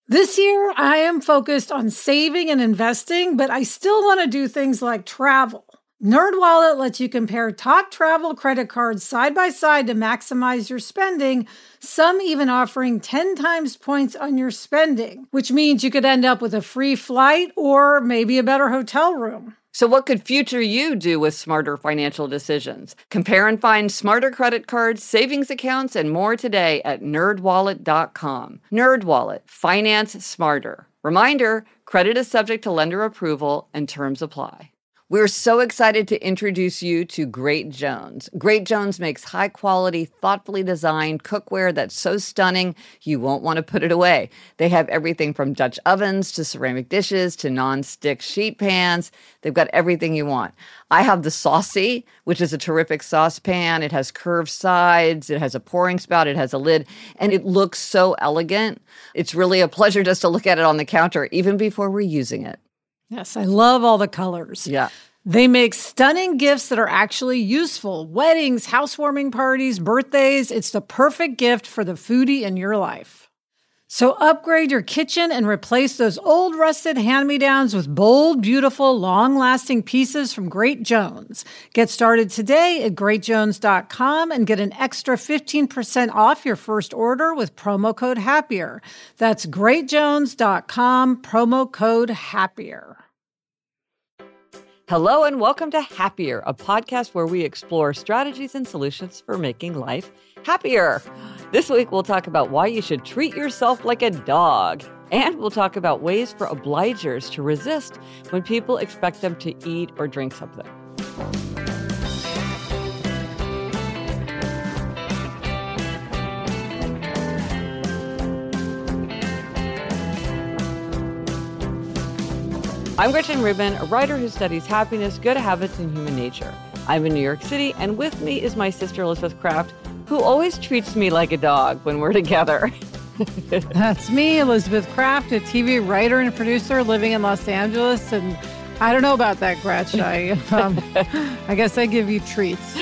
This year, I am focused on saving and investing, but I still want to do things like travel. NerdWallet lets you compare top travel credit cards side by side to maximize your spending, some even offering 10 times points on your spending, which means you could end up with a free flight or maybe a better hotel room. So what could future you do with smarter financial decisions? Compare and find smarter credit cards, savings accounts, and more today at nerdwallet.com. NerdWallet, finance smarter. Reminder, credit is subject to lender approval and terms apply. We're so excited to introduce you to Great Jones. Great Jones makes high-quality, thoughtfully designed cookware that's so stunning you won't want to put it away. They have everything from Dutch ovens to ceramic dishes to non-stick sheet pans. They've got everything you want. I have the Saucy, which is a terrific saucepan. It has curved sides. It has a pouring spout. It has a lid. And it looks so elegant. It's really a pleasure just to look at it on the counter, even before we're using it. Yes, I love all the colors. Yeah. They make stunning gifts that are actually useful. Weddings, housewarming parties, birthdays. It's the perfect gift for the foodie in your life. So upgrade your kitchen and replace those old rusted hand-me-downs with bold, beautiful, long-lasting pieces from Great Jones. Get started today at greatjones.com and get an extra 15% off your first order with promo code HAPPIER. That's greatjones.com, promo code HAPPIER. Hello and welcome to Happier, a podcast where we explore strategies and solutions for making life happier. This week, we'll talk about why you should treat yourself like a dog. And we'll talk about ways for obligers to resist when people expect them to eat or drink something. I'm Gretchen Rubin, a writer who studies happiness, good habits, and human nature. I'm in New York City, and with me is my sister Elizabeth Kraft, who always treats me like a dog when we're together. That's me, Elizabeth Kraft, a TV writer and producer living in Los Angeles. And I don't know about that, Gretchen. I guess I give you treats.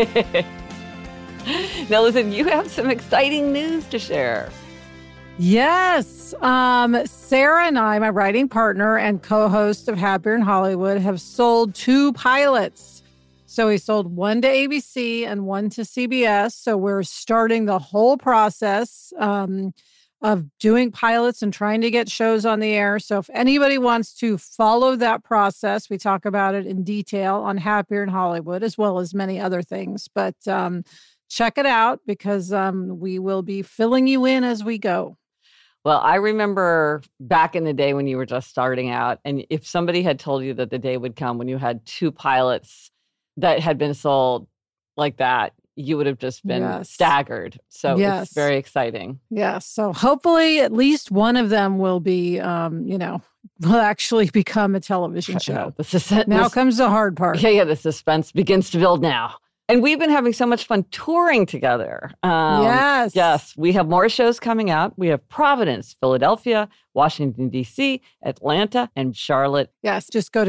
Now, listen, you have some exciting news to share. Yes. Sarah and I, my writing partner and co-host of Happier in Hollywood, have sold 2 pilots. So we sold one to ABC and one to CBS. So we're starting the whole process of doing pilots and trying to get shows on the air. So if anybody wants to follow that process, we talk about it in detail on Happier in Hollywood, as well as many other things. But check it out because we will be filling you in as we go. Well, I remember back in the day when you were just starting out, and if somebody had told you that the day would come when you had 2 pilots that had been sold like that, you would have just been staggered. So it's very exciting. Yes. So hopefully at least one of them will be, will actually become a television show. Now comes the hard part. Yeah, the suspense begins to build now. And we've been having so much fun touring together. Yes. We have more shows coming up. We have Providence, Philadelphia, Washington, D.C., Atlanta, and Charlotte. Yes. Just go to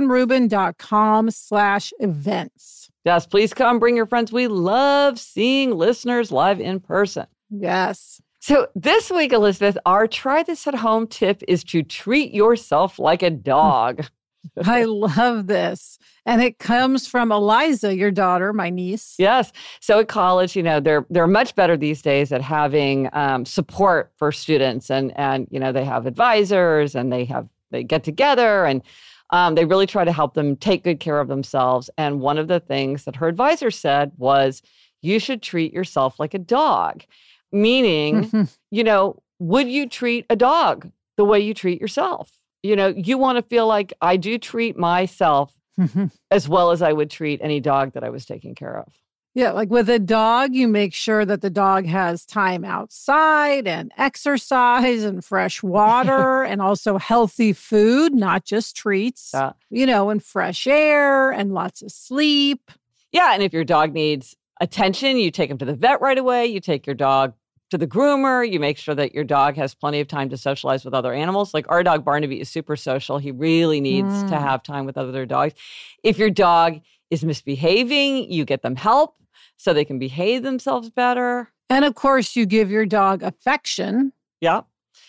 GretchenRubin.com/events. Yes. Please come. Bring your friends. We love seeing listeners live in person. Yes. So this week, Elizabeth, our try this at home tip is to treat yourself like a dog. I love this. And it comes from Eliza, your daughter, my niece. Yes. So at college, they're much better these days at having support for students. And they have advisors and they get together and they really try to help them take good care of themselves. And one of the things that her advisor said was, you should treat yourself like a dog. Meaning, would you treat a dog the way you treat yourself? You want to feel like I do treat myself as well as I would treat any dog that I was taking care of. Yeah, like with a dog, you make sure that the dog has time outside and exercise and fresh water and also healthy food, not just treats, and fresh air and lots of sleep. Yeah, and if your dog needs attention, you take him to the vet right away. You take your dog to the groomer. You make sure that your dog has plenty of time to socialize with other animals. Like our dog Barnaby is super social. He really needs to have time with other dogs. If your dog is misbehaving, you get them help so they can behave themselves better. And of course, you give your dog affection. Yeah.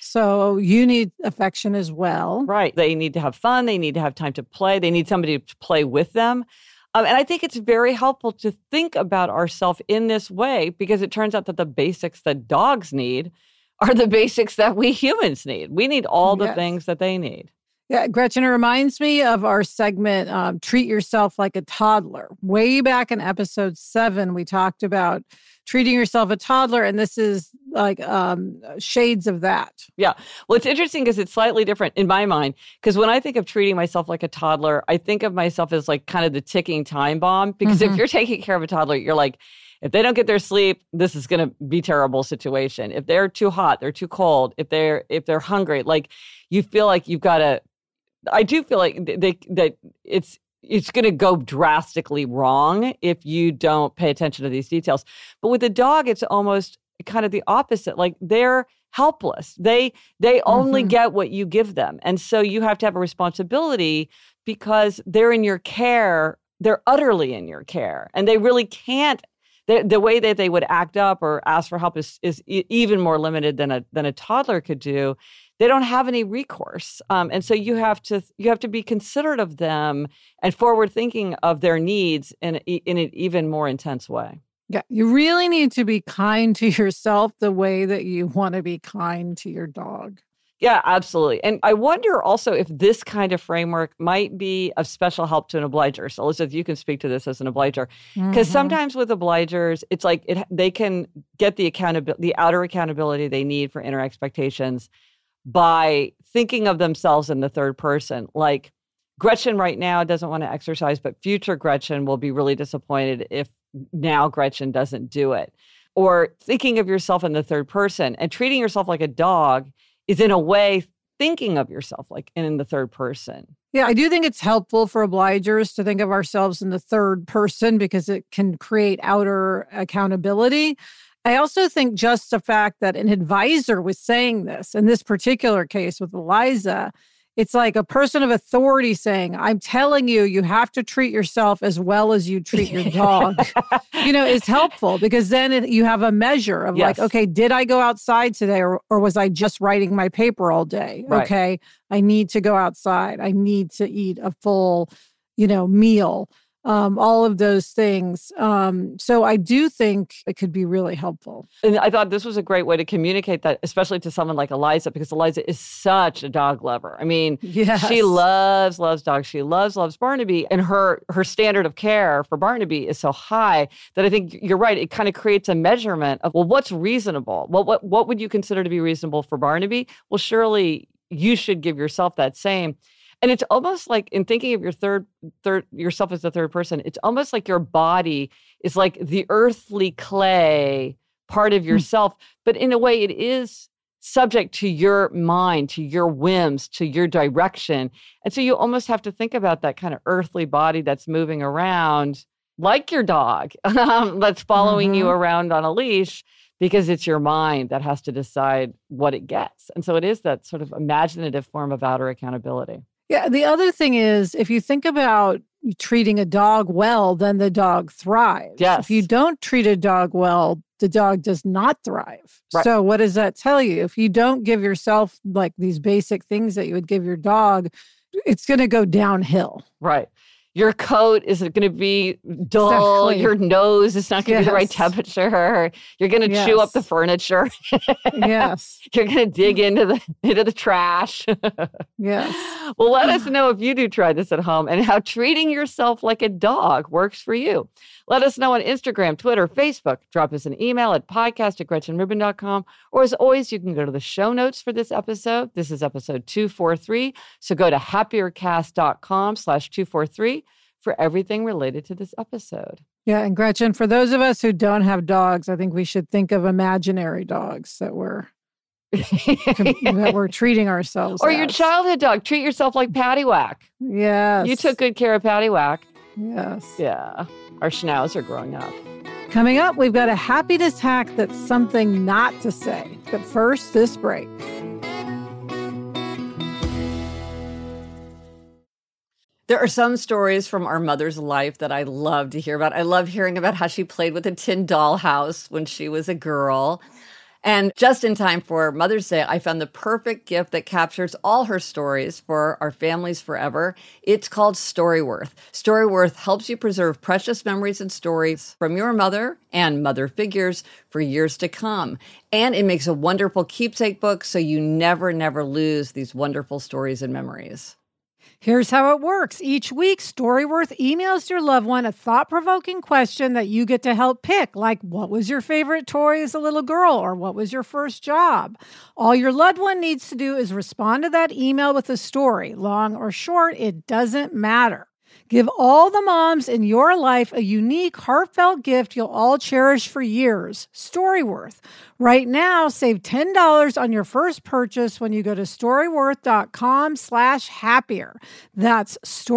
So you need affection as well. Right. They need to have fun. They need to have time to play. They need somebody to play with them. And I think it's very helpful to think about ourselves in this way, because it turns out that the basics that dogs need are the basics that we humans need. We need all the things that they need. Yeah, Gretchen, it reminds me of our segment, Treat Yourself Like a Toddler. Way back in episode 7, we talked about treating yourself a toddler, and this is like shades of that. Yeah. Well, it's interesting because it's slightly different in my mind, because when I think of treating myself like a toddler, I think of myself as like kind of the ticking time bomb, because if you're taking care of a toddler, you're like, if they don't get their sleep, this is going to be a terrible situation. If they're too hot, they're too cold, if they're hungry, like you feel like you've got to, I do feel like that it's going to go drastically wrong if you don't pay attention to these details. But with a dog, it's almost kind of the opposite. Like they're helpless. They only get what you give them. And so you have to have a responsibility because they're in your care. They're utterly in your care. And they really can't. The way that they would act up or ask for help is even more limited than a toddler could do. They don't have any recourse. And so you have to be considerate of them and forward thinking of their needs in an even more intense way. Yeah, you really need to be kind to yourself the way that you want to be kind to your dog. Yeah, absolutely. And I wonder also if this kind of framework might be of special help to an obliger. So Elizabeth, you can speak to this as an obliger. Because sometimes with obligers, it's like they can get the outer accountability they need for inner expectations by thinking of themselves in the third person. Like Gretchen right now doesn't want to exercise, but future Gretchen will be really disappointed if now Gretchen doesn't do it. Or thinking of yourself in the third person and treating yourself like a dog is in a way thinking of yourself like in the third person. Yeah, I do think it's helpful for obligers to think of ourselves in the third person because it can create outer accountability. I also think just the fact that an advisor was saying this, in this particular case with Eliza, it's like a person of authority saying, I'm telling you, you have to treat yourself as well as you treat your dog, is helpful because then you have a measure of like, okay, did I go outside today or was I just writing my paper all day? Right. Okay, I need to go outside. I need to eat a full, meal. All of those things. So I do think it could be really helpful. And I thought this was a great way to communicate that, especially to someone like Eliza, because Eliza is such a dog lover. I mean, she loves dogs. She loves Barnaby. And her standard of care for Barnaby is so high that I think you're right. It kind of creates a measurement of, well, what's reasonable? Well, what would you consider to be reasonable for Barnaby? Well, surely you should give yourself that same. And it's almost like in thinking of yourself as the third person, it's almost like your body is like the earthly clay part of yourself. But in a way, it is subject to your mind, to your whims, to your direction. And so you almost have to think about that kind of earthly body that's moving around like your dog that's following you around on a leash, because it's your mind that has to decide what it gets. And so it is that sort of imaginative form of outer accountability. Yeah, the other thing is, if you think about treating a dog well, then the dog thrives. Yes. If you don't treat a dog well, the dog does not thrive. Right. So what does that tell you? If you don't give yourself like these basic things that you would give your dog, it's going to go downhill. Right. Your coat is going to be dull. Exactly. Your nose is not going to be the right temperature. You're going to chew up the furniture. Yes. You're going to dig into the trash. Yes. Well, let us know if you do try this at home and how treating yourself like a dog works for you. Let us know on Instagram, Twitter, Facebook. Drop us an email at podcast@GretchenRubin.com. Or as always, you can go to the show notes for this episode. This is episode 243. So go to happiercast.com/243 for everything related to this episode. Yeah. And Gretchen, for those of us who don't have dogs, I think we should think of imaginary dogs that we're treating ourselves Or as. your childhood dog. Treat yourself like Paddywhack. Yes. You took good care of Paddywhack. Yes. Yeah. Our schnauzer growing up. Coming up, we've got a happiness hack that's something not to say. But first, this break. There are some stories from our mother's life that I love to hear about. I love hearing about how she played with a tin dollhouse when she was a girl. And just in time for Mother's Day, I found the perfect gift that captures all her stories for our families forever. It's called Storyworth. Storyworth helps you preserve precious memories and stories from your mother and mother figures for years to come. And it makes a wonderful keepsake book so you never lose these wonderful stories and memories. Here's how it works. Each week, Storyworth emails your loved one a thought-provoking question that you get to help pick, like what was your favorite toy as a little girl, or what was your first job? All your loved one needs to do is respond to that email with a story. Long or short, it doesn't matter. Give all the moms in your life a unique, heartfelt gift you'll all cherish for years. Storyworth. Right now, save $10 on your first purchase when you go to storyworth.com/happier. That's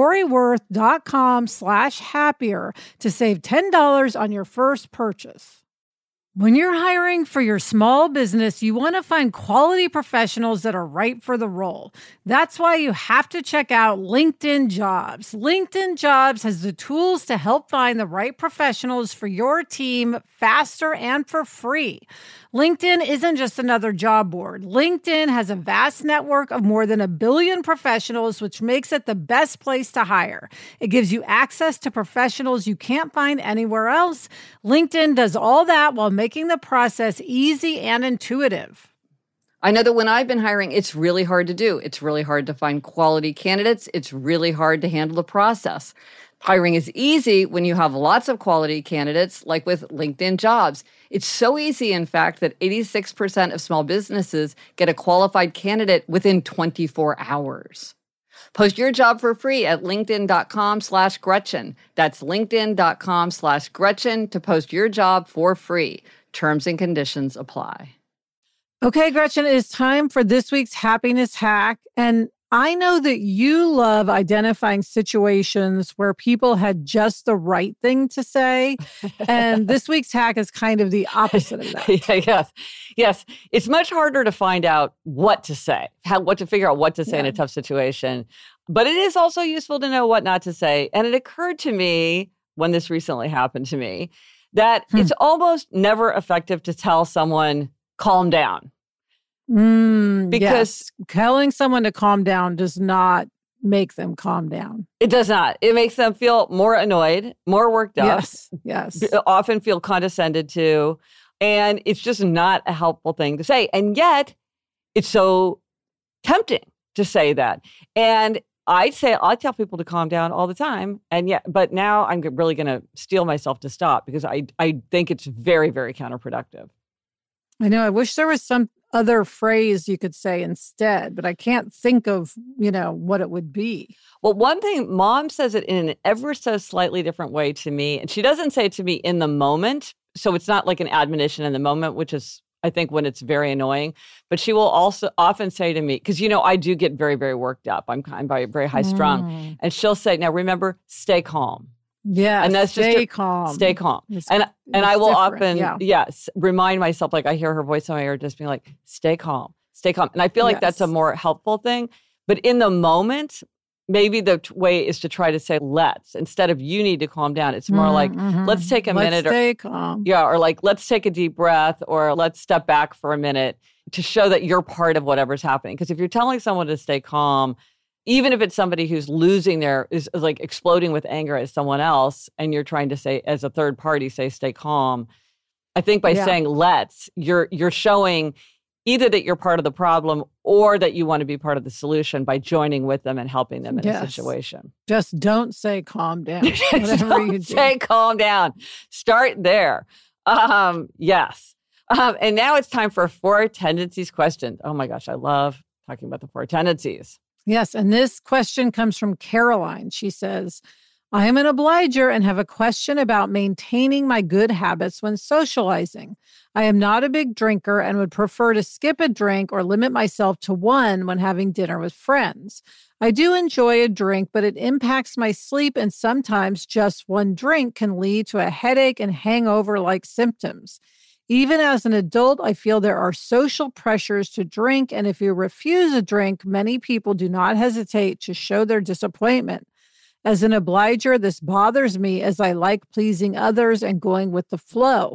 storyworth.com/happier to save $10 on your first purchase. When you're hiring for your small business, you want to find quality professionals that are right for the role. That's why you have to check out LinkedIn Jobs. LinkedIn Jobs has the tools to help find the right professionals for your team faster and for free. LinkedIn isn't just another job board. LinkedIn has a vast network of more than 1 billion professionals, which makes it the best place to hire. It gives you access to professionals you can't find anywhere else. LinkedIn does all that while making the process easy and intuitive. I know that when I've been hiring, it's really hard to do. It's really hard to find quality candidates. It's really hard to handle the process. Hiring is easy when you have lots of quality candidates, like with LinkedIn Jobs. It's so easy, in fact, that 86% of small businesses get a qualified candidate within 24 hours. Post your job for free at linkedin.com/Gretchen. That's linkedin.com/Gretchen to post your job for free. Terms and conditions apply. Okay, Gretchen, it is time for this week's happiness hack. And I know that you love identifying situations where people had just the right thing to say. And this week's hack is kind of the opposite of that. Yes. It's much harder to find out what to say, to figure out what to say in a tough situation. But it is also useful to know what not to say. And it occurred to me when this recently happened to me that it's almost never effective to tell someone, calm down. Because telling someone to calm down does not make them calm down. It does not. It makes them feel more annoyed, more worked up. Yes. Often feel condescended to. And it's just not a helpful thing to say. And yet, it's so tempting to say that. And I tell people to calm down all the time. But now I'm really going to steel myself to stop because I think it's very, very counterproductive. I know. I wish there was some other phrase you could say instead, but I can't think of, what it would be. Well, one thing, Mom says it in an ever so slightly different way to me. And she doesn't say it to me in the moment. So it's not like an admonition in the moment, which is, I think, when it's very annoying. But she will also often say to me, because, I do get very, very worked up. I'm very high strung. And she'll say, now remember, stay calm. Yeah, and that's stay calm. Stay calm. And I will often, remind myself, like I hear her voice in my ear just being like, stay calm, stay calm. And I feel like that's a more helpful thing. But in the moment, maybe the way is to try to say, let's, instead of you need to calm down. It's more like, let's take a minute. Stay calm. Yeah, or like, let's take a deep breath, or let's step back for a minute to show that you're part of whatever's happening. Because if you're telling someone to stay calm, even if it's somebody who's is like exploding with anger at someone else, and you're trying to say, as a third party, stay calm. I think by saying let's, you're showing either that you're part of the problem or that you want to be part of the solution by joining with them and helping them in a situation. Just don't say calm down. Whatever you do. Say calm down. Start there. Yes. And now it's time for 4 tendencies questions. Oh my gosh, I love talking about the 4 tendencies. Yes, and this question comes from Caroline. She says, I am an obliger and have a question about maintaining my good habits when socializing. I am not a big drinker and would prefer to skip a drink or limit myself to one when having dinner with friends. I do enjoy a drink, but it impacts my sleep, and sometimes just one drink can lead to a headache and hangover-like symptoms. Even as an adult, I feel there are social pressures to drink, and if you refuse a drink, many people do not hesitate to show their disappointment. As an obliger, this bothers me as I like pleasing others and going with the flow.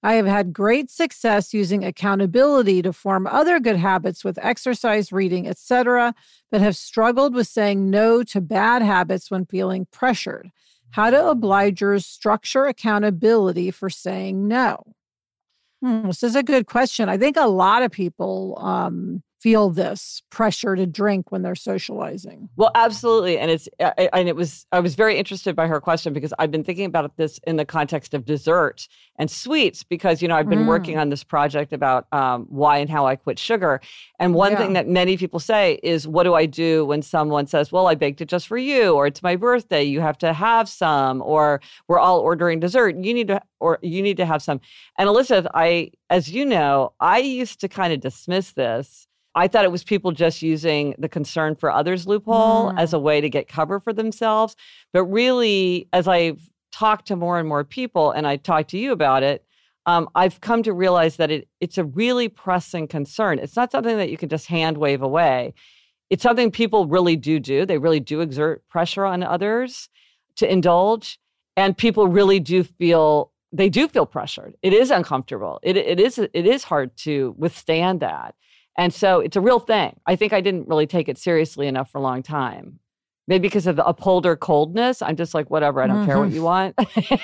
I have had great success using accountability to form other good habits with exercise, reading, etc., but have struggled with saying no to bad habits when feeling pressured. How do obligers structure accountability for saying no? This is a good question. I think a lot of people feel this pressure to drink when they're socializing. Well, absolutely. And I was very interested by her question because I've been thinking about this in the context of dessert and sweets because, I've been working on this project about why and how I quit sugar. And one thing that many people say is, what do I do when someone says, well, I baked it just for you, or it's my birthday, you have to have some, or we're all ordering dessert, you need to have some. And Elizabeth, as you know, I used to kind of dismiss this. I thought it was people just using the concern for others loophole as a way to get cover for themselves. But really, as I've talked to more and more people, and I talked to you about it, I've come to realize that it's a really pressing concern. It's not something that you can just hand wave away. It's something people really do. They really do exert pressure on others to indulge. And people really do feel pressured. It is uncomfortable. It is hard to withstand that. And so it's a real thing. I think I didn't really take it seriously enough for a long time. Maybe because of the upholder coldness. I'm just like, whatever, I don't care what you want.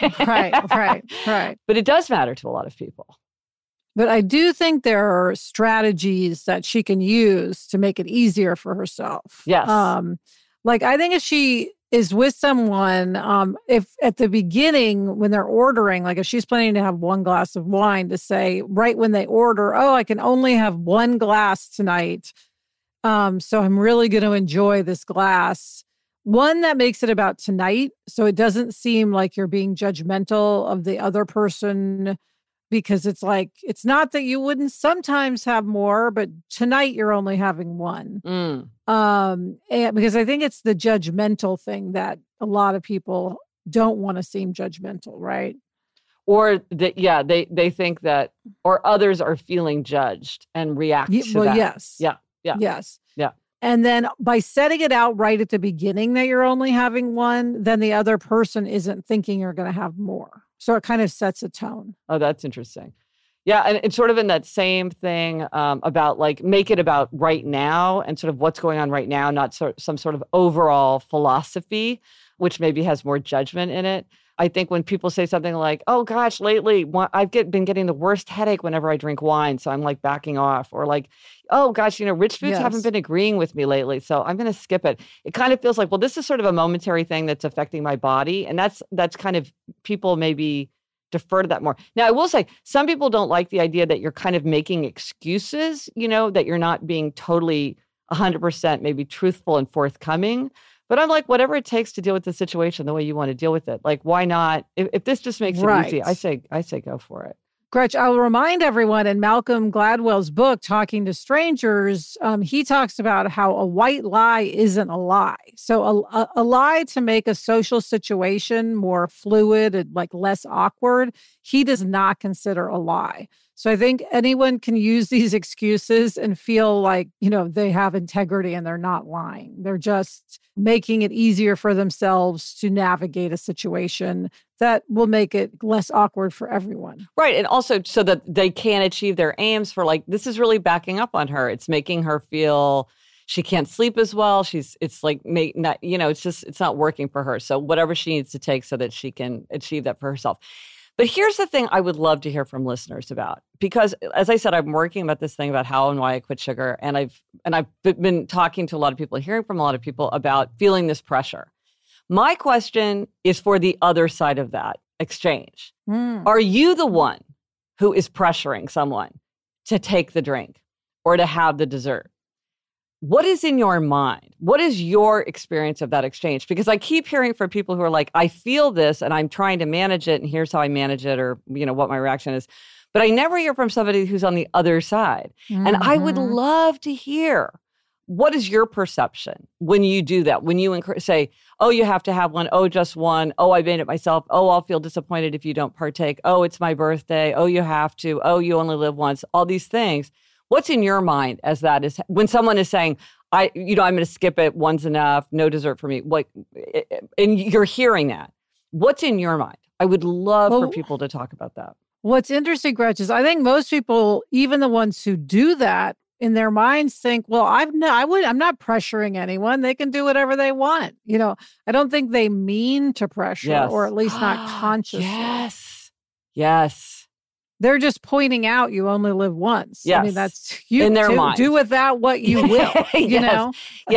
Right. But it does matter to a lot of people. But I do think there are strategies that she can use to make it easier for herself. Yes. I think if she is with someone, if at the beginning when they're ordering, like if she's planning to have one glass of wine, to say right when they order, oh, I can only have one glass tonight. So I'm really going to enjoy this glass. One that makes it about tonight. So it doesn't seem like you're being judgmental of the other person, because it's like, it's not that you wouldn't sometimes have more, but tonight you're only having one. And because I think it's the judgmental thing that a lot of people don't want to seem judgmental, right? Or that, they think that, or others are feeling judged and react to that. Yes. Yeah. Yes. And then by setting it out right at the beginning that you're only having one, then the other person isn't thinking you're going to have more. So it kind of sets a tone. Oh, that's interesting. Yeah, and it's sort of in that same thing about like make it about right now and sort of what's going on right now, not some sort of overall philosophy, which maybe has more judgment in it. I think when people say something like, oh gosh, lately I've been getting the worst headache whenever I drink wine, so I'm like backing off. Or like, oh gosh, Rich Foods haven't been agreeing with me lately, so I'm going to skip it. It kind of feels like, well, this is sort of a momentary thing that's affecting my body. And that's kind of, people maybe defer to that more. Now, I will say, some people don't like the idea that you're kind of making excuses, that you're not being totally 100% maybe truthful and forthcoming. But I'm like, whatever it takes to deal with the situation the way you want to deal with it. Like, why not? If this just makes it easy, I say go for it. Gretch, I'll remind everyone, in Malcolm Gladwell's book, Talking to Strangers, he talks about how a white lie isn't a lie. So a lie to make a social situation more fluid and like less awkward, he does not consider a lie. So I think anyone can use these excuses and feel like, they have integrity and they're not lying. They're just making it easier for themselves to navigate a situation that will make it less awkward for everyone. Right. And also so that they can achieve their aims for like, this is really backing up on her. It's making her feel she can't sleep as well. It's not working for her. So whatever she needs to take so that she can achieve that for herself. But here's the thing I would love to hear from listeners about, because as I said, I'm working about this thing about how and why I quit sugar. And I've been talking to a lot of people, hearing from a lot of people about feeling this pressure. My question is for the other side of that exchange. Are you the one who is pressuring someone to take the drink or to have the dessert? What is in your mind? What is your experience of that exchange? Because I keep hearing from people who are like, I feel this and I'm trying to manage it and here's how I manage it, or, what my reaction is. But I never hear from somebody who's on the other side. And I would love to hear, what is your perception when you do that? When you say, oh, you have to have one. Oh, just one. Oh, I made it myself. Oh, I'll feel disappointed if you don't partake. Oh, it's my birthday. Oh, you have to. Oh, you only live once. All these things. What's in your mind as that is when someone is saying, I'm going to skip it. One's enough. No dessert for me. And you're hearing that. What's in your mind? I would love for people to talk about that. What's interesting, Gretch, is I think most people, even the ones who do that, in their minds think, well, I'm not pressuring anyone. They can do whatever they want. I don't think they mean to pressure, Yes. or at least not consciously. Yes. They're just pointing out you only live once. Yes. I mean, that's you in their mind. Do with that what you will, you know?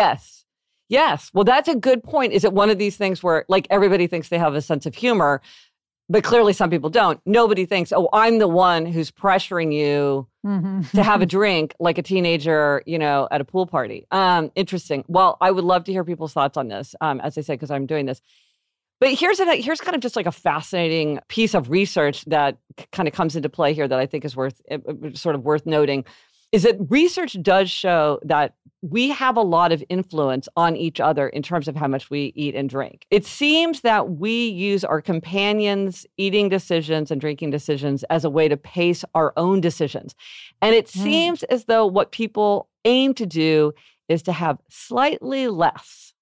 Yes. Well, that's a good point. Is it one of these things where like everybody thinks they have a sense of humor, but clearly some people don't? Nobody thinks, oh, I'm the one who's pressuring you to have a drink like a teenager, at a pool party. Interesting. Well, I would love to hear people's thoughts on this, as I say, because I'm doing this. But here's kind of just like a fascinating piece of research that kind of comes into play here that I think is worth noting, is that research does show that we have a lot of influence on each other in terms of how much we eat and drink. It seems that we use our companions' eating decisions and drinking decisions as a way to pace our own decisions. And it seems as though what people aim to do is to have slightly less.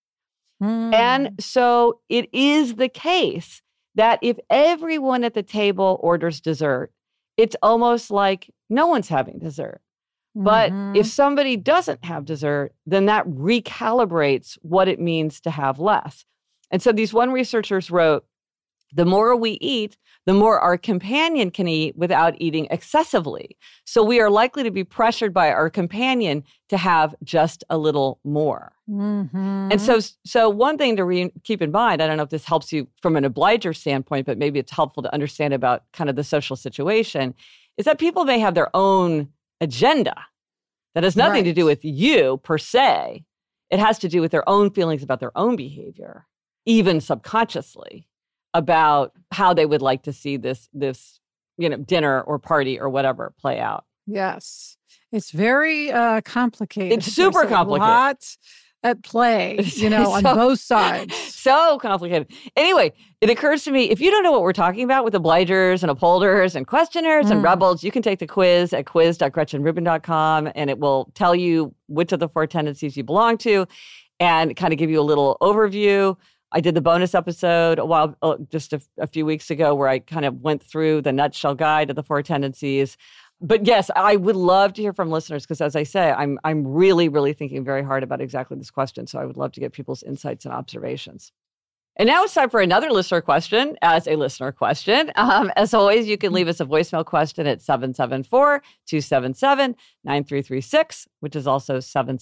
And so it is the case that if everyone at the table orders dessert, it's almost like no one's having dessert. But if somebody doesn't have dessert, then that recalibrates what it means to have less. And so these one researchers wrote, the more we eat, the more our companion can eat without eating excessively. So we are likely to be pressured by our companion to have just a little more. And so one thing to keep in mind, I don't know if this helps you from an obliger standpoint, but maybe it's helpful to understand about kind of the social situation, is that people may have their own agenda that has nothing to do with you per se. It has to do with their own feelings about their own behavior, even subconsciously, about how they would like to see this dinner or party or whatever play out. Yes. It's very complicated. It's super complicated. A lot at play, on both sides. So complicated. Anyway, it occurs to me, if you don't know what we're talking about with obligers and upholders and questioners and rebels, you can take the quiz at quiz.gretchenrubin.com, and it will tell you which of the 4 tendencies you belong to and kind of give you a little overview. I did the bonus episode just a few weeks ago where I kind of went through the nutshell guide of the 4 tendencies. But yes, I would love to hear from listeners because, as I say, I'm really, really thinking very hard about exactly this question. So I would love to get people's insights and observations. And now it's time for another listener question as a listener question. As always, you can leave us a voicemail question at 774-277-9336, which is also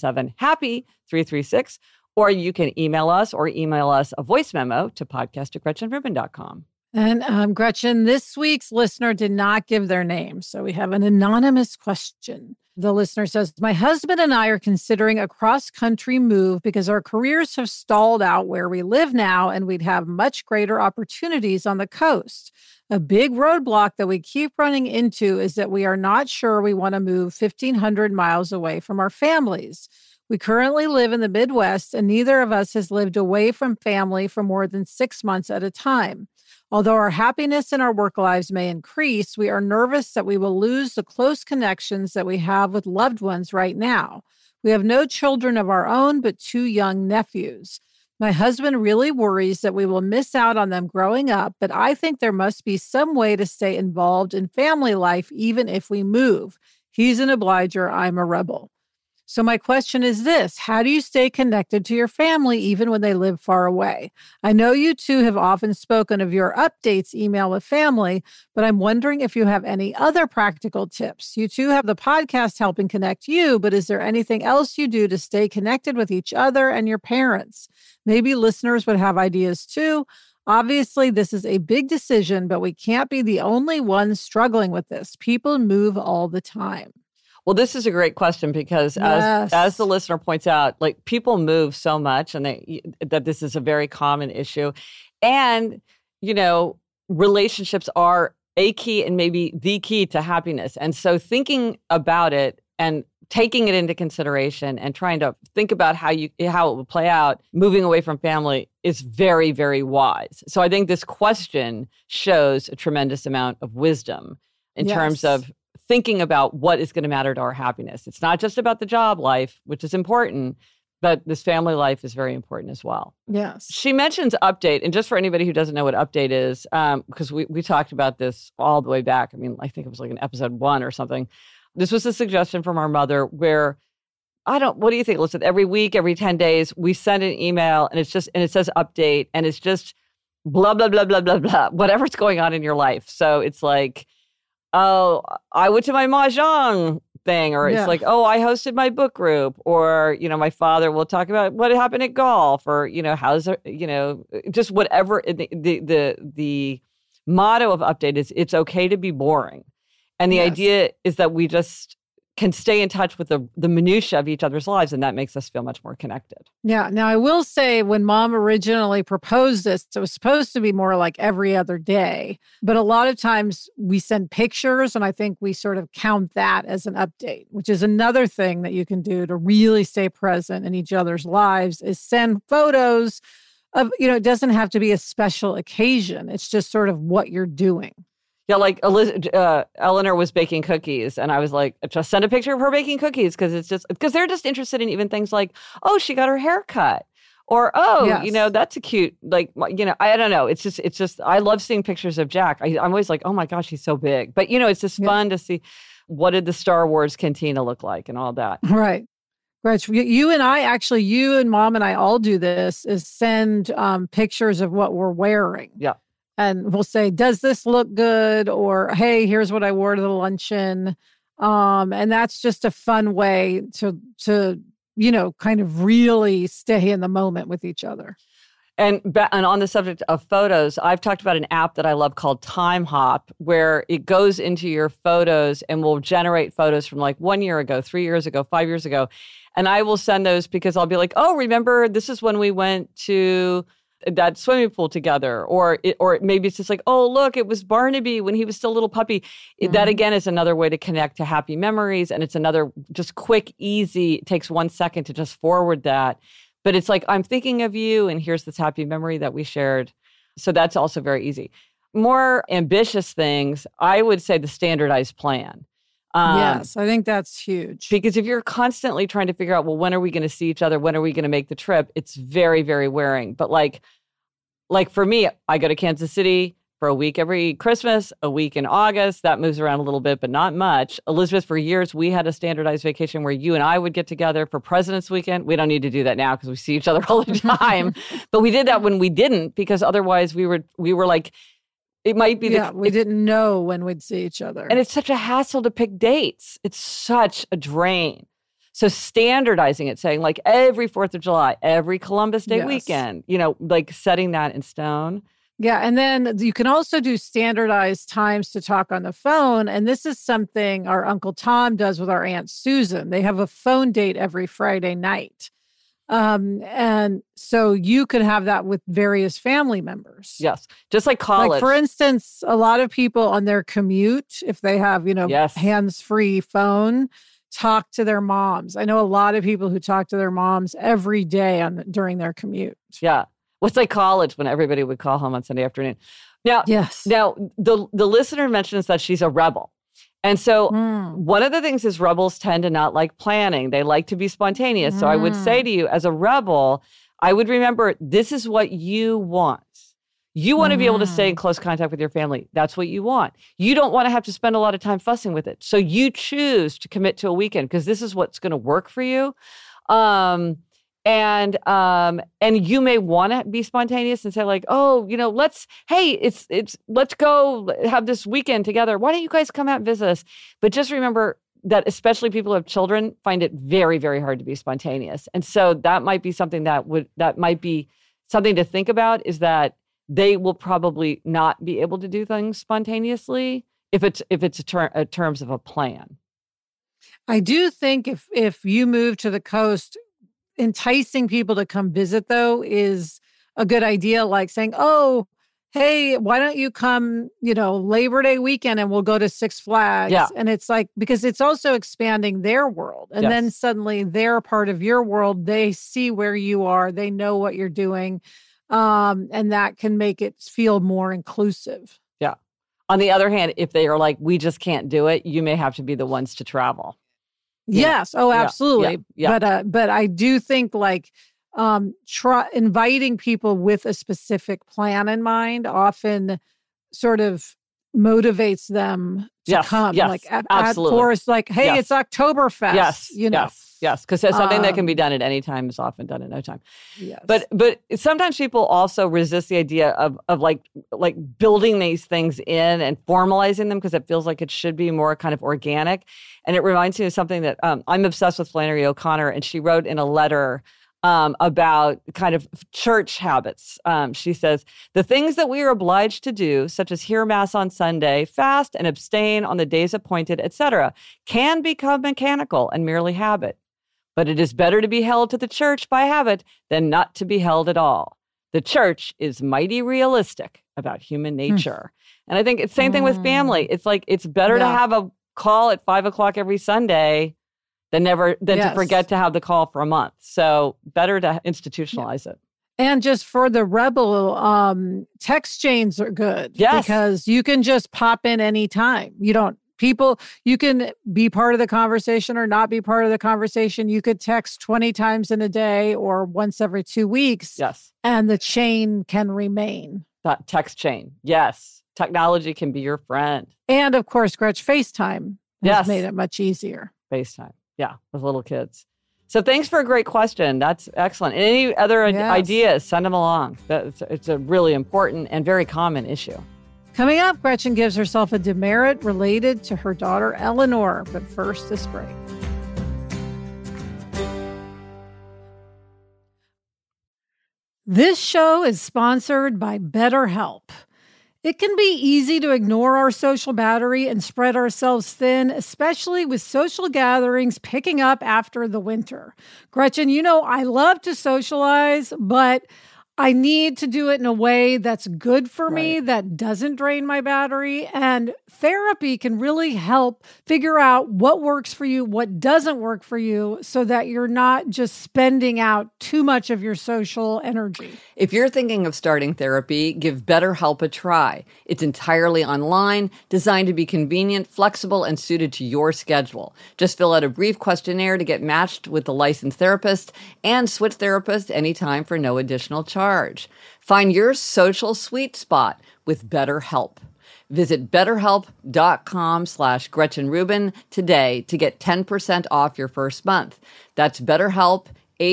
77-HAPPY-336. Or you can email us a voice memo to podcast@GretchenRubin.com. And Gretchen, this week's listener did not give their name, so we have an anonymous question. The listener says, my husband and I are considering a cross-country move because our careers have stalled out where we live now, and we'd have much greater opportunities on the coast. A big roadblock that we keep running into is that we are not sure we want to move 1,500 miles away from our families. We currently live in the Midwest, and neither of us has lived away from family for more than 6 months at a time. Although our happiness in our work lives may increase, we are nervous that we will lose the close connections that we have with loved ones right now. We have no children of our own, but 2 young nephews. My husband really worries that we will miss out on them growing up, but I think there must be some way to stay involved in family life even if we move. He's an obliger, I'm a rebel. So my question is this: how do you stay connected to your family even when they live far away? I know you two have often spoken of your updates email with family, but I'm wondering if you have any other practical tips. You two have the podcast helping connect you, but is there anything else you do to stay connected with each other and your parents? Maybe listeners would have ideas too. Obviously, this is a big decision, but we can't be the only ones struggling with this. People move all the time. Well, this is a great question because as the listener points out, like people move so much and that this is a very common issue. And, relationships are a key and maybe the key to happiness. And so thinking about it and taking it into consideration and trying to think about how it will play out, moving away from family is very, very wise. So I think this question shows a tremendous amount of wisdom in terms of thinking about what is going to matter to our happiness. It's not just about the job life, which is important, But this family life is very important as well. Yes. She mentions update. And just for anybody who doesn't know what update is, because we talked about this all the way back. I mean, I think it was like in episode 1 or something. This was a suggestion from our mother where, what do you think, Elizabeth? Every week, every 10 days, we send an email and it says update and it's just blah, blah, blah, blah, blah, blah, whatever's going on in your life. So it's like, oh, I went to my mahjong thing, or it's like, oh, I hosted my book group, or, my father will talk about what happened at golf, or, how's, just whatever. The motto of update is it's okay to be boring. And the idea is that we just can stay in touch with the minutia of each other's lives, and that makes us feel much more connected. Yeah. Now, I will say when Mom originally proposed this, it was supposed to be more like every other day. But a lot of times we send pictures, and I think we sort of count that as an update, which is another thing that you can do to really stay present in each other's lives, is send photos of, it doesn't have to be a special occasion. It's just sort of what you're doing. Yeah, like Eleanor was baking cookies, and I was like, just send a picture of her baking cookies, because they're just interested in even things like, oh, she got her hair cut, or that's a cute, like, I don't know. It's just I love seeing pictures of Jack. I'm always like, oh my gosh, he's so big. But it's just fun to see what did the Star Wars cantina look like and all that. Right. Right. You and Mom and I all do this, is send pictures of what we're wearing. Yeah. And we'll say, does this look good? Or, hey, here's what I wore to the luncheon. And that's just a fun way to kind of really stay in the moment with each other. And on the subject of photos, I've talked about an app that I love called Time Hop, where it goes into your photos and will generate photos from like 1 year ago, 3 years ago, 5 years ago. And I will send those because I'll be like, oh, remember, this is when we went to that swimming pool together, or maybe it's just like, oh, look, it was Barnaby when he was still a little puppy. Mm-hmm. That again is another way to connect to happy memories, and it's another just quick, easy. It takes 1 second to just forward that, but it's like, I'm thinking of you, and here's this happy memory that we shared. So that's also very easy. More ambitious things, I would say the standardized plan. Yes, I think that's huge. Because if you're constantly trying to figure out, well, when are we going to see each other? When are we going to make the trip? It's very, very wearing. But like for me, I go to Kansas City for a week every Christmas, a week in August. That moves around a little bit, but not much. Elizabeth, for years, we had a standardized vacation where you and I would get together for President's Weekend. We don't need to do that now because we see each other all the time. But we did that when we didn't, because otherwise we were like, it might be we didn't know when we'd see each other. And it's such a hassle to pick dates. It's such a drain. So standardizing it, saying like every 4th of July, every Columbus Day weekend, like setting that in stone. Yeah. And then you can also do standardized times to talk on the phone. And this is something our Uncle Tom does with our Aunt Susan. They have a phone date every Friday night. And so you could have that with various family members. Yes. Just like college. Like, for instance, a lot of people on their commute, if they have, hands-free phone, talk to their moms. I know a lot of people who talk to their moms every day during their commute. Yeah. What's like college when everybody would call home on Sunday afternoon. Now, yes. Now the listener mentions that she's a rebel. And so one of the things is rebels tend to not like planning. They like to be spontaneous. So I would say to you, as a rebel, I would remember this is what you want. You want to be able to stay in close contact with your family. That's what you want. You don't want to have to spend a lot of time fussing with it. So you choose to commit to a weekend because this is what's going to work for you. And you may want to be spontaneous and say like, oh, let's go have this weekend together. Why don't you guys come out and visit us? But just remember that especially people who have children find it very, very hard to be spontaneous. And so that might be something that might be something to think about, is that they will probably not be able to do things spontaneously if it's terms of a plan. I do think if you move to the coast, enticing people to come visit, though, is a good idea. Like saying, oh, hey, why don't you come, Labor Day weekend and we'll go to Six Flags. Yeah. And it's like, because it's also expanding their world. And then suddenly they're part of your world. They see where you are. They know what you're doing. And that can make it feel more inclusive. Yeah. On the other hand, if they are like, we just can't do it, you may have to be the ones to travel. Yes. Oh, absolutely. Yeah. But I do think like inviting people with a specific plan in mind often sort of motivates them to come. Yes, like at absolutely. Forest, like, hey, it's Oktoberfest. Yes. Because something that can be done at any time is often done at no time. Yes. But sometimes people also resist the idea of like building these things in and formalizing them because it feels like it should be more kind of organic. And it reminds me of something that I'm obsessed with Flannery O'Connor, and she wrote in a letter about kind of church habits. She says, the things that we are obliged to do, such as hear Mass on Sunday, fast and abstain on the days appointed, etc., can become mechanical and merely habit. But it is better to be held to the church by habit than not to be held at all. The church is mighty realistic about human nature. And I think it's the same thing with family. It's like, it's better to have a call at 5:00 every Sunday than to forget to have the call for a month. So better to institutionalize it. And just for the rebel, text chains are good. Yes. Because you can just pop in anytime. You can be part of the conversation or not be part of the conversation. You could text 20 times in a day or once every 2 weeks. Yes. And the chain can remain. That text chain. Yes. Technology can be your friend. And of course, Gretch, FaceTime has made it much easier. FaceTime. Yeah, with little kids. So thanks for a great question. That's excellent. Any other ideas, send them along. It's a really important and very common issue. Coming up, Gretchen gives herself a demerit related to her daughter, Eleanor. But first, this break. This show is sponsored by BetterHelp. It can be easy to ignore our social battery and spread ourselves thin, especially with social gatherings picking up after the winter. Gretchen, I love to socialize, but I need to do it in a way that's good for me, that doesn't drain my battery. And therapy can really help figure out what works for you, what doesn't work for you, so that you're not just spending out too much of your social energy. If you're thinking of starting therapy, give BetterHelp a try. It's entirely online, designed to be convenient, flexible, and suited to your schedule. Just fill out a brief questionnaire to get matched with the licensed therapist and switch therapists anytime for no additional charge. Find your social sweet spot with BetterHelp. Visit BetterHelp.com/Gretchen Rubin today to get 10% off your first month. That's BetterHelp,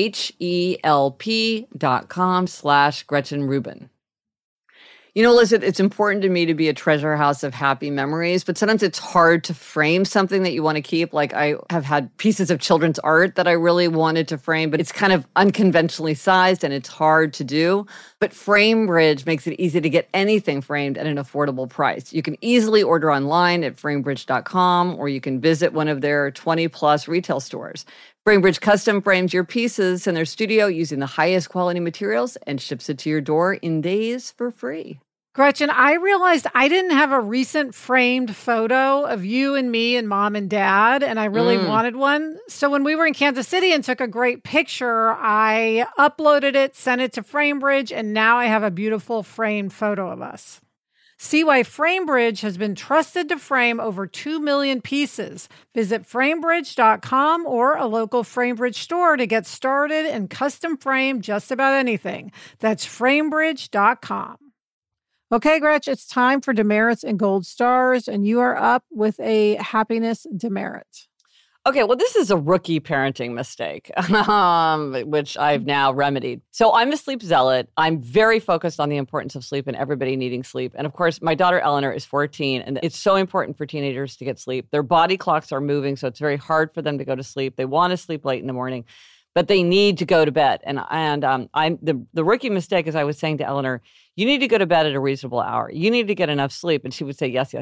HELP.com/Gretchen Rubin. Elizabeth, it's important to me to be a treasure house of happy memories, but sometimes it's hard to frame something that you want to keep. Like I have had pieces of children's art that I really wanted to frame, but it's kind of unconventionally sized and it's hard to do. But FrameBridge makes it easy to get anything framed at an affordable price. You can easily order online at framebridge.com, or you can visit one of their 20+ retail stores. FrameBridge custom frames your pieces in their studio using the highest quality materials and ships it to your door in days for free. Gretchen, I realized I didn't have a recent framed photo of you and me and mom and dad, and I really wanted one. So when we were in Kansas City and took a great picture, I uploaded it, sent it to FrameBridge, and now I have a beautiful framed photo of us. See why FrameBridge has been trusted to frame over 2 million pieces. Visit framebridge.com or a local FrameBridge store to get started and custom frame just about anything. That's framebridge.com. Okay, Gretch, it's time for demerits and gold stars, and you are up with a happiness demerit. Okay, well, this is a rookie parenting mistake, which I've now remedied. So I'm a sleep zealot. I'm very focused on the importance of sleep and everybody needing sleep. And of course, my daughter Eleanor is 14, and it's so important for teenagers to get sleep. Their body clocks are moving, so it's very hard for them to go to sleep. They want to sleep late in the morning, but they need to go to bed. And I'm the rookie mistake is I was saying to Eleanor, you need to go to bed at a reasonable hour. You need to get enough sleep. And she would say, yes.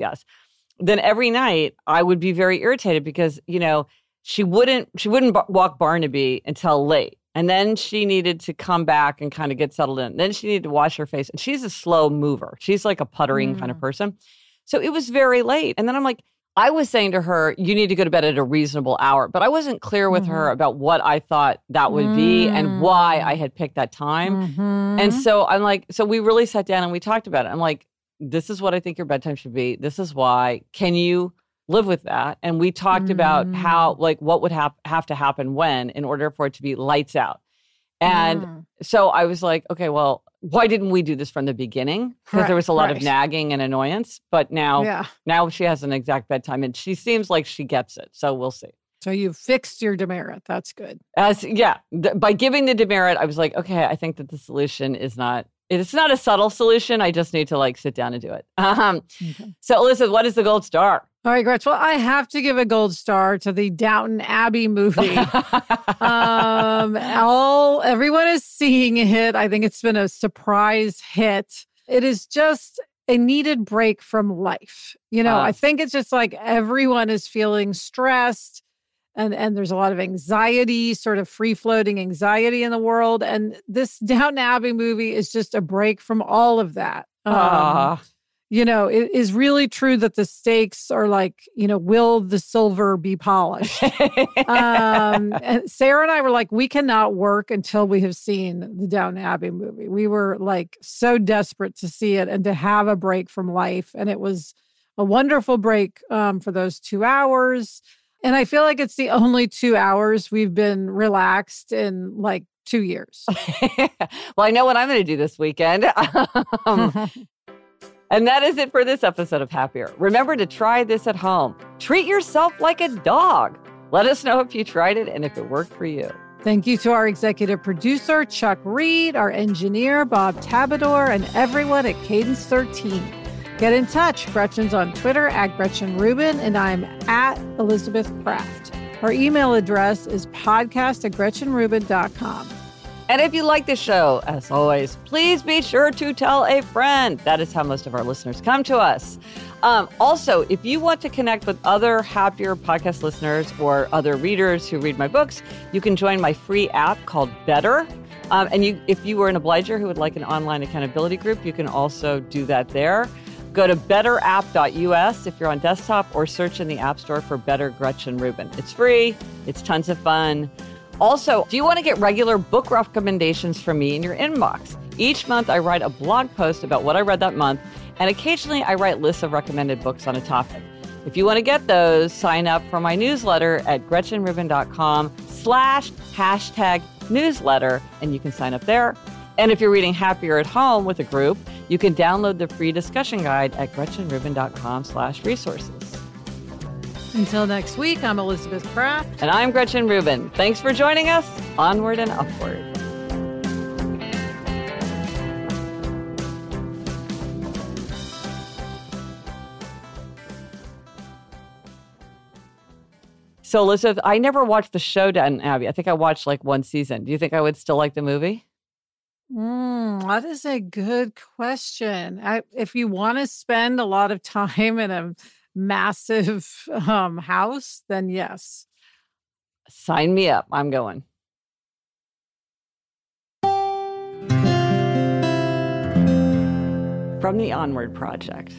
Then every night I would be very irritated because, she wouldn't walk Barnaby until late. And then she needed to come back and kind of get settled in. Then she needed to wash her face. And she's a slow mover. She's like a puttering kind of person. So it was very late. And then I'm like, I was saying to her, you need to go to bed at a reasonable hour. But I wasn't clear with her about what I thought that would be and why I had picked that time. And so I'm like, so we really sat down and we talked about it. I'm like, this is what I think your bedtime should be. This is why. Can you live with that. And we talked about how, like, what would have to happen when in order for it to be lights out. And so I was like, okay, well, why didn't we do this from the beginning? Because there was a lot of nagging and annoyance. But now she has an exact bedtime and she seems like she gets it. So we'll see. So you fixed your demerit. That's good. By giving the demerit, I was like, okay, I think that the solution it's not a subtle solution. I just need to like sit down and do it. So Elizabeth, what is the gold star? All right, Gretch. Well, I have to give a gold star to the Downton Abbey movie. Everyone is seeing it. I think it's been a surprise hit. It is just a needed break from life. I think it's just like everyone is feeling stressed and there's a lot of anxiety, sort of free-floating anxiety in the world. And this Downton Abbey movie is just a break from all of that. It is really true that the stakes are like, will the silver be polished? And Sarah and I were like, we cannot work until we have seen the Downton Abbey movie. We were like so desperate to see it and to have a break from life. And it was a wonderful break for those 2 hours. And I feel like it's the only 2 hours we've been relaxed in like 2 years. Well, I know what I'm going to do this weekend. And that is it for this episode of Happier. Remember to try this at home. Treat yourself like a dog. Let us know if you tried it and if it worked for you. Thank you to our executive producer, Chuck Reed, our engineer, Bob Tabador, and everyone at Cadence 13. Get in touch. Gretchen's on Twitter at Gretchen Rubin, and I'm at Elizabeth Kraft. Our email address is podcast@GretchenRubin.com. And if you like the show, as always, please be sure to tell a friend. That is how most of our listeners come to us. Also, if you want to connect with other Happier podcast listeners or other readers who read my books, you can join my free app called Better. If you were an obliger who would like an online accountability group, you can also do that there. Go to betterapp.us if you're on desktop or search in the App Store for Better Gretchen Rubin. It's free. It's tons of fun. Also, do you want to get regular book recommendations from me in your inbox? Each month, I write a blog post about what I read that month, and occasionally I write lists of recommended books on a topic. If you want to get those, sign up for my newsletter at GretchenRubin.com/#newsletter, and you can sign up there. And if you're reading Happier at Home with a group, you can download the free discussion guide at GretchenRubin.com/resources. Until next week, I'm Elizabeth Kraft. And I'm Gretchen Rubin. Thanks for joining us. Onward and upward. So, Elizabeth, I never watched the show Downton Abbey. I think I watched like one season. Do you think I would still like the movie? That is a good question. If you want to spend a lot of time in a massive house, then yes. Sign me up. I'm going. From the Onward Project.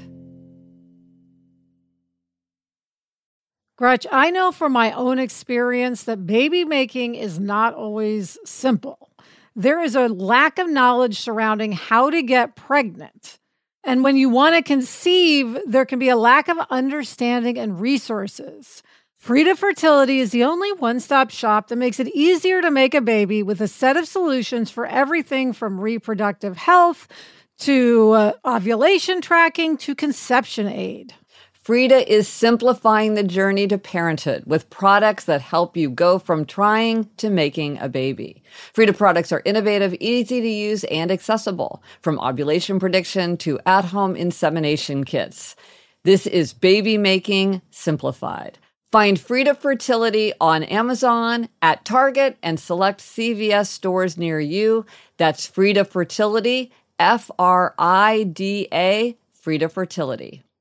Gretch, I know from my own experience that baby making is not always simple. There is a lack of knowledge surrounding how to get pregnant. And when you want to conceive, there can be a lack of understanding and resources. Frida Fertility is the only one-stop shop that makes it easier to make a baby with a set of solutions for everything from reproductive health to ovulation tracking to conception aid. Frida is simplifying the journey to parenthood with products that help you go from trying to making a baby. Frida products are innovative, easy to use, and accessible, from ovulation prediction to at-home insemination kits. This is baby making simplified. Find Frida Fertility on Amazon, at Target, and select CVS stores near you. That's Frida Fertility, Frida, Frida Fertility.